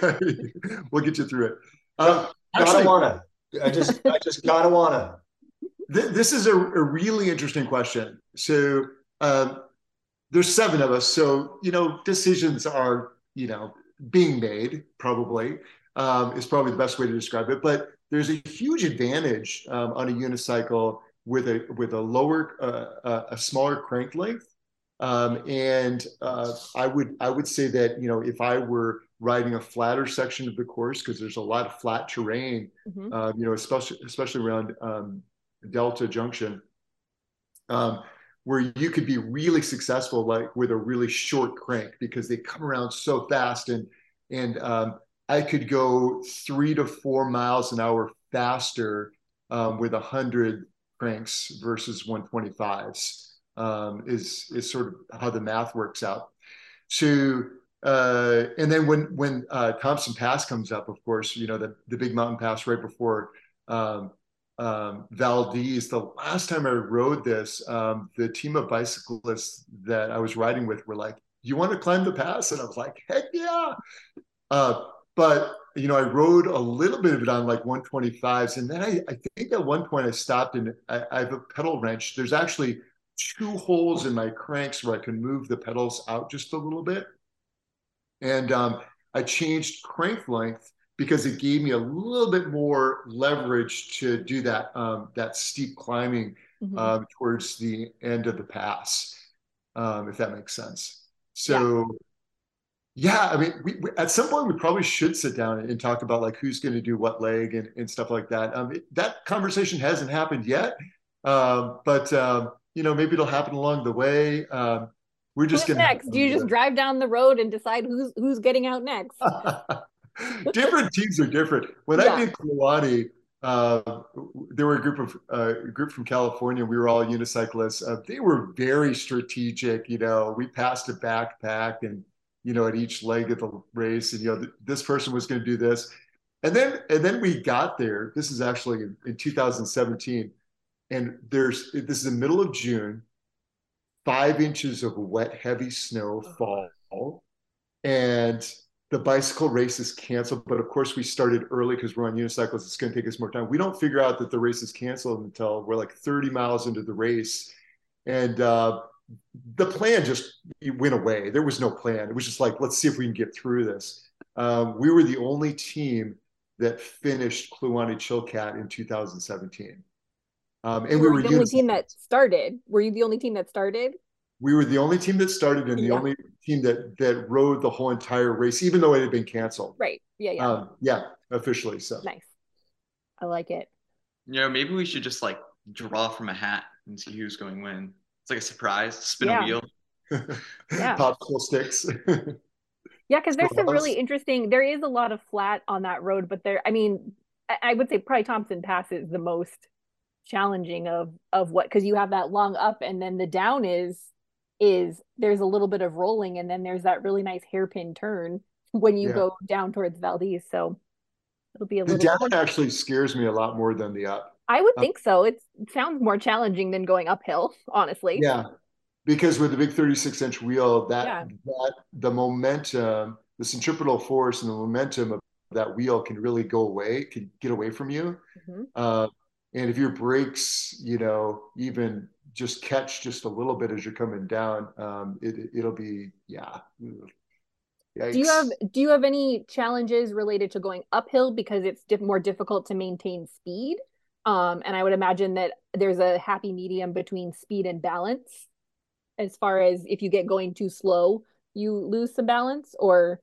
We'll get you through it. Um, gotta actually, wanna. I just, I just gotta wanna. Th- this is a, a really interesting question. So um, there's seven of us. So, you know, decisions are, you know, being made probably um, is probably the best way to describe it. But there's a huge advantage um, on a unicycle with a with a lower, uh, a smaller crank length. Um, and uh, I would I would say that, you know, if I were riding a flatter section of the course, because there's a lot of flat terrain, mm-hmm. uh, you know, especially especially around um, Delta Junction, um, where you could be really successful, like with a really short crank, because they come around so fast, and and um, I could go three to four miles an hour faster um, with a hundred cranks versus one twenty-fives. Um, is is sort of how the math works out. So uh, and then when when uh, Thompson Pass comes up, of course, you know, the the big mountain pass right before um, um, Valdez. The last time I rode this, um, the team of bicyclists that I was riding with were like, "You want to climb the pass?" And I was like, "Heck yeah!" Uh, but you know, I rode a little bit of it on like one twenty-fives, and then I, I think at one point I stopped and I, I have a pedal wrench. There's actually two holes in my cranks where I can move the pedals out just a little bit. And um, I changed crank length because it gave me a little bit more leverage to do that, um, that steep climbing mm-hmm. um, towards the end of the pass, um, if that makes sense. So yeah, yeah I mean, we, we, at some point we probably should sit down and, and talk about like who's going to do what leg and, and stuff like that. Um, it, that conversation hasn't happened yet, um, but um, you know, maybe it'll happen along the way. Um, we're just who's gonna next. Do you just drive down the road and decide who's who's getting out next? Different teams are different. When yeah. I did Kluane, uh, there were a group of uh, a group from California. We were all unicyclists. Uh, they were very strategic. You know, we passed a backpack, and you know, at each leg of the race, and you know, th- this person was going to do this, and then and then we got there. This is actually in, in two thousand seventeen. And there's, this is the middle of June, five inches of wet, heavy snow fall, and the bicycle race is canceled. But of course, we started early because we're on unicycles. It's going to take us more time. We don't figure out that the race is canceled until we're like thirty miles into the race. And uh, the plan just went away. There was no plan. It was just like, let's see if we can get through this. Um, we were the only team that finished Kluane Chilkat in two thousand seventeen. Um, and you we were were the only team that started. Were you the only team that started? We were the only team that started, and the yeah. only team that that rode the whole entire race, even though it had been canceled. Right. Yeah. Yeah. Um, yeah. Officially. So nice. I like it. You know, maybe we should just like draw from a hat and see who's going to win. It's like a surprise. Spin yeah. a wheel. yeah. Popsicle sticks. Yeah, because there's some really interesting. There is a lot of flat on that road, but there. I mean, I would say probably Thompson Pass is the most challenging of of what, because you have that long up, and then the down is is there's a little bit of rolling, and then there's that really nice hairpin turn when you yeah. go down towards Valdez. So it'll be a the little down actually scares me a lot more than the up. I would um, think so. It's, it sounds more challenging than going uphill, honestly. Yeah, because with the big thirty-six inch wheel, that yeah. that the momentum, the centripetal force and the momentum of that wheel can really go away, can get away from you. Mm-hmm. uh, And if your brakes, you know, even just catch just a little bit as you're coming down, um, it, it'll be, yeah. Yikes. Do you have do you have any challenges related to going uphill because it's diff- more difficult to maintain speed? Um, and I would imagine that there's a happy medium between speed and balance. As far as if you get going too slow, you lose some balance, or.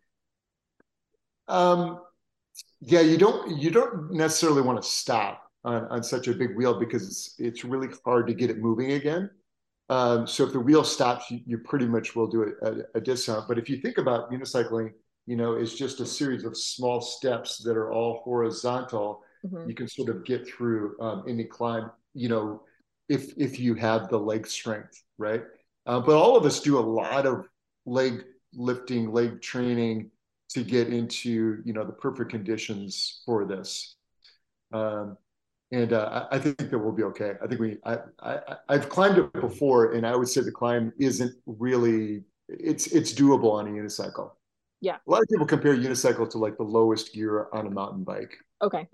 Um, yeah, you don't you don't necessarily want to stop On, on such a big wheel because it's it's really hard to get it moving again. Um, so if the wheel stops, you, you pretty much will do a, a, a dismount. But if you think about unicycling, you know, it's just a series of small steps that are all horizontal. Mm-hmm. You can sort of get through um, any climb, you know, if if you have the leg strength, right? Uh, but all of us do a lot of leg lifting, leg training to get into, you know, the perfect conditions for this. Um, and uh, I, I think that we'll be okay. I think we, I, I, I've climbed it before, and I would say the climb isn't really, it's it's doable on a unicycle. Yeah. A lot of people compare unicycle to like the lowest gear on a mountain bike. Okay.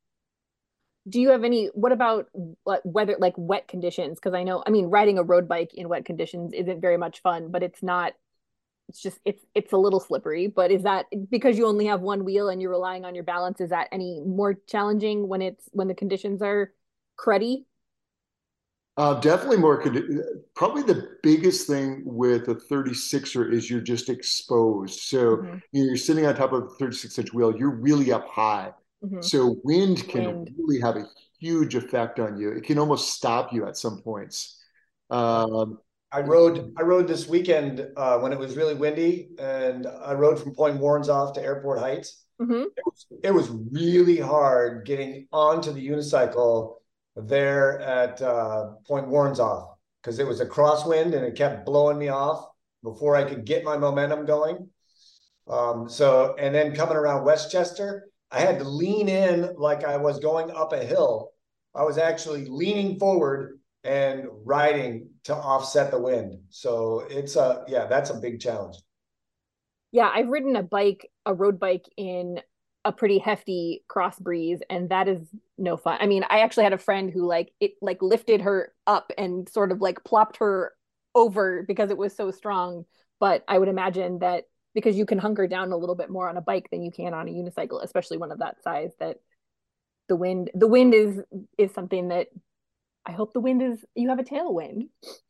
Do you have any, what about like weather, like wet conditions? Because I know, I mean, riding a road bike in wet conditions isn't very much fun, but it's not, it's just, it's, it's a little slippery. But is that because you only have one wheel and you're relying on your balance, is that any more challenging when it's, when the conditions are cruddy? Uh, definitely more, probably the biggest thing with a thirty-sixer is you're just exposed. So Mm-hmm. you know, you're sitting on top of a thirty-six inch wheel, you're really up high. Mm-hmm. So wind can Wind. really have a huge effect on you. It can almost stop you at some points. Um, I rode I rode this weekend uh, when it was really windy, and I rode from Point Warrenzoff to Airport Heights. Mm-hmm. It was, it was really hard getting onto the unicycle there at uh, Point Warrenzoff because it was a crosswind and it kept blowing me off before I could get my momentum going. Um, so, and then coming around Westchester, I had to lean in like I was going up a hill. I was actually leaning forward and riding to offset the wind. So it's a, yeah, that's a big challenge. Yeah, I've ridden a bike, a road bike in a pretty hefty cross breeze, and that is no fun. I mean, I actually had a friend who like it like lifted her up and sort of like plopped her over because it was so strong. But I would imagine that because you can hunker down a little bit more on a bike than you can on a unicycle, especially one of that size, that the wind the wind is is something that I hope the wind is you have a tailwind.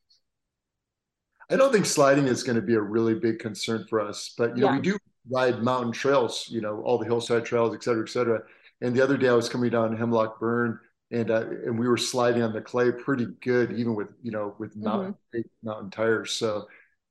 I don't think sliding is going to be a really big concern for us, but you know, Yeah. we do ride mountain trails, you know, all the hillside trails, et cetera, et cetera. And the other day I was coming down Hemlock Burn, and uh, and we were sliding on the clay pretty good, even with, you know, with mountain Mm-hmm. mountain tires. So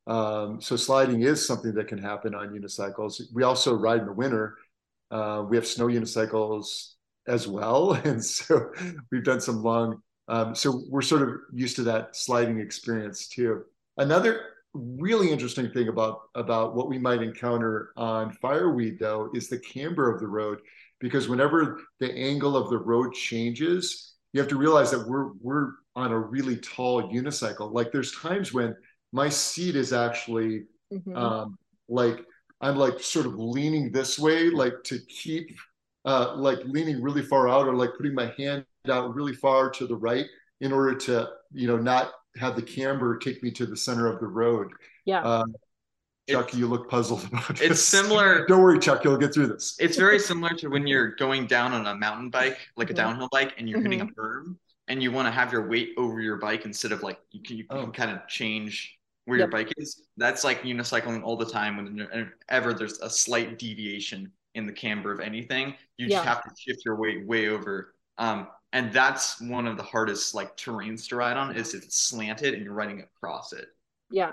um, so sliding is something that can happen on unicycles. We also ride in the winter. Uh, we have snow unicycles as well, and so we've done some long. Um, so we're sort of used to that sliding experience too. Another really interesting thing about about what we might encounter on fireweed, though, is the camber of the road, because whenever the angle of the road changes, you have to realize that we're we're on a really tall unicycle. Like there's times when my seat is actually Mm-hmm. um, like I'm like sort of leaning this way, like to keep uh, like leaning really far out, or like putting my hand out really far to the right in order to, you know, not have the camber take me to the center of the road. Yeah. Uh, Chuck, It's, you look puzzled about it's this. similar. Don't worry, Chuck, you'll get through this. It's very similar to when you're going down on a mountain bike, like a Mhm. downhill bike, and you're hitting a Mm-hmm. berm, and you want to have your weight over your bike instead of like you can you Oh. can kind of change where Yep. your bike is. That's like unicycling all the time. Whenever there's a slight deviation in the camber of anything, you just Yeah. have to shift your weight way over. Um, and that's one of the hardest like terrains to ride on is if it's slanted and you're riding across it. Yeah.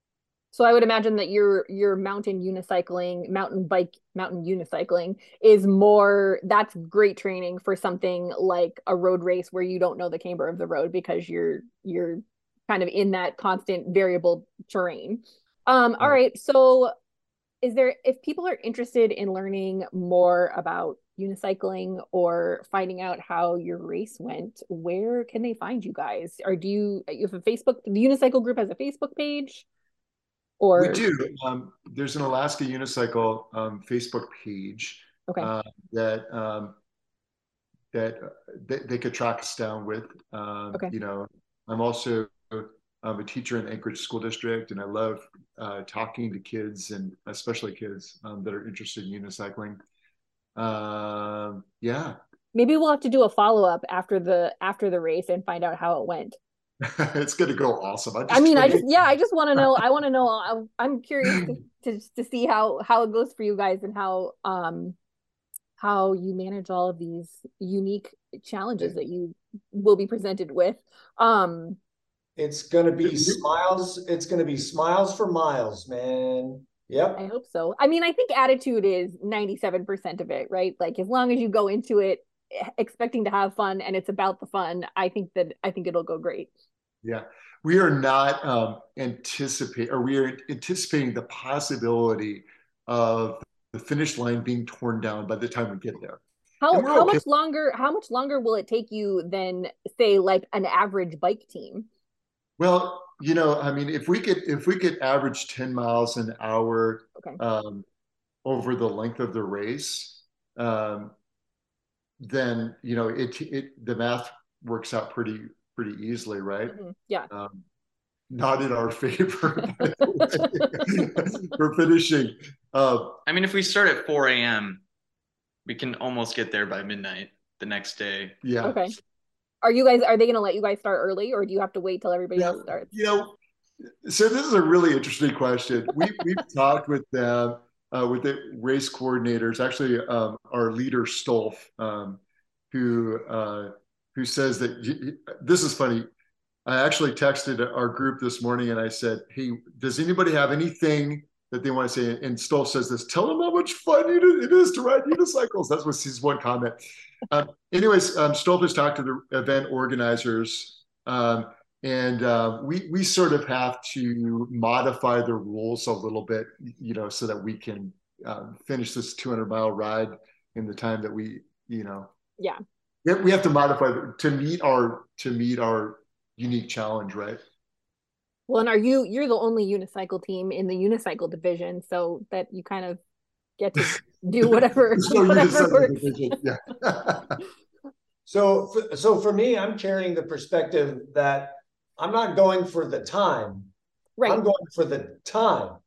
So I would imagine that your your mountain unicycling, mountain bike, mountain unicycling is more, that's great training for something like a road race where you don't know the camber of the road because you're you're kind of in that constant variable terrain. Um, all right. So is there, if people are interested in learning more about unicycling or finding out how your race went, where can they find you guys? Or do you, you have a Facebook, the unicycle group has a Facebook page? Or We do. Um, there's an Alaska Unicycle um, Facebook page okay. uh, that um, that they, they could track us down with. Um, Okay. You know, I'm also I'm a teacher in the Anchorage School District, and I love uh, talking to kids, and especially kids um, that are interested in unicycling. Um, yeah, Maybe we'll have to do a follow-up after the after the race and find out how it went. it's going to go awesome. I'm I just mean, I kidding. just, yeah, I just want to know. I want to know. I'm, I'm curious to, to to see how how it goes for you guys and how um how you manage all of these unique challenges that you will be presented with. Um, It's going to be smiles. It's going to be smiles for miles, man. Yep. I hope so. I mean, I think attitude is ninety-seven percent of it, right? Like as long as you go into it expecting to have fun and it's about the fun, I think that I think it'll go great. Yeah. We are not um, anticipate or we are anticipating the possibility of the finish line being torn down by the time we get there. How how okay. much longer how much longer will it take you than say like an average bike team? Well, you know, I mean, if we could if we could average ten miles an hour okay. um, over the length of the race, um, then you know it it the math works out pretty pretty easily, right? Mm-hmm. Yeah. Um, not in our favor for finishing. Uh, I mean, if we start at four a.m., we can almost get there by midnight the next day. Yeah. Okay. Are you guys, are they going to let you guys start early or do you have to wait till everybody yeah, else starts? You know, so this is a really interesting question. We, we've talked with them, uh, with the race coordinators, actually um, our leader Stolf, um, who, uh, who says that, this is funny. I actually texted our group this morning and I said, hey, does anybody have anything that they want to say? And Stolf says this, tell them how much fun it is to ride unicycles. That was his one comment. Um, anyways, um, Stolf has talked to the event organizers um, and uh, we, we sort of have to modify the rules a little bit, you know, so that we can um, finish this two hundred mile ride in the time that we, you know, yeah, we have to modify to meet our, to meet our unique challenge, right? Well, and are you, you're the only unicycle team in the unicycle division, so that you kind of get to do whatever, no whatever works. Yeah. so, for, so for me, I'm carrying the perspective that I'm not going for the time. Right. I'm going for the time.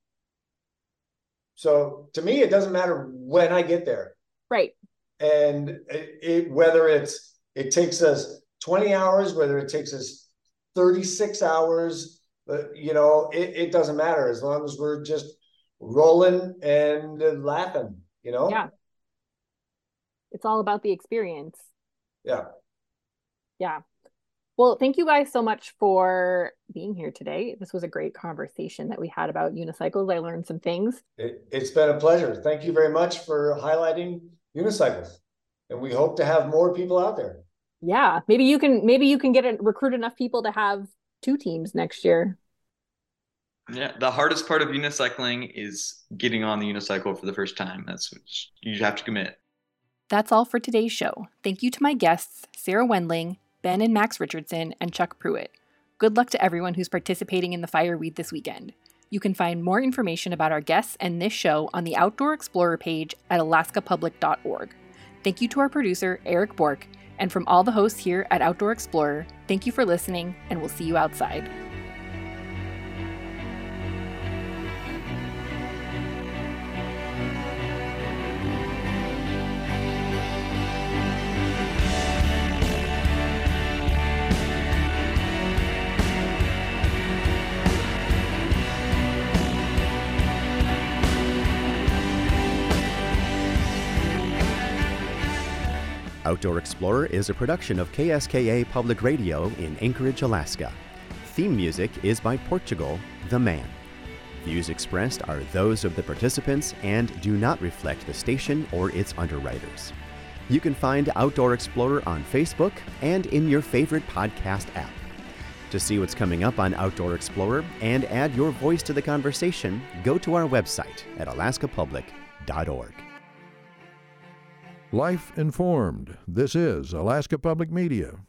So to me, it doesn't matter when I get there. Right. And it, it whether it's, it takes us twenty hours, whether it takes us thirty-six hours, but you know, it, it doesn't matter as long as we're just rolling and laughing, you know? Yeah. It's all about the experience. Yeah. Yeah. Well, thank you guys so much for being here today. This was a great conversation that we had about unicycles. I learned some things. It, it's been a pleasure. Thank you very much for highlighting unicycles. And we hope to have more people out there. Yeah. Maybe you can, maybe you can get a, recruit enough people to have two teams next year. Yeah. The hardest part of unicycling is getting on the unicycle for the first time. That's what you have to commit. That's all for today's show. Thank you to my guests, Sarah Wendling, Ben and Max Richardson, and Chuck Pruitt. Good luck to everyone who's participating in the Fireweed this weekend. You can find more information about our guests and this show on the Outdoor Explorer page at alaska public dot org. Thank you to our producer, Eric Bork, and from all the hosts here at Outdoor Explorer, thank you for listening, and we'll see you outside. Outdoor Explorer is a production of K S K A Public Radio in Anchorage, Alaska. Theme music is by Portugal, The Man. Views expressed are those of the participants and do not reflect the station or its underwriters. You can find Outdoor Explorer on Facebook and in your favorite podcast app. To see what's coming up on Outdoor Explorer and add your voice to the conversation, go to our website at alaska public dot org. Life informed. This is Alaska Public Media.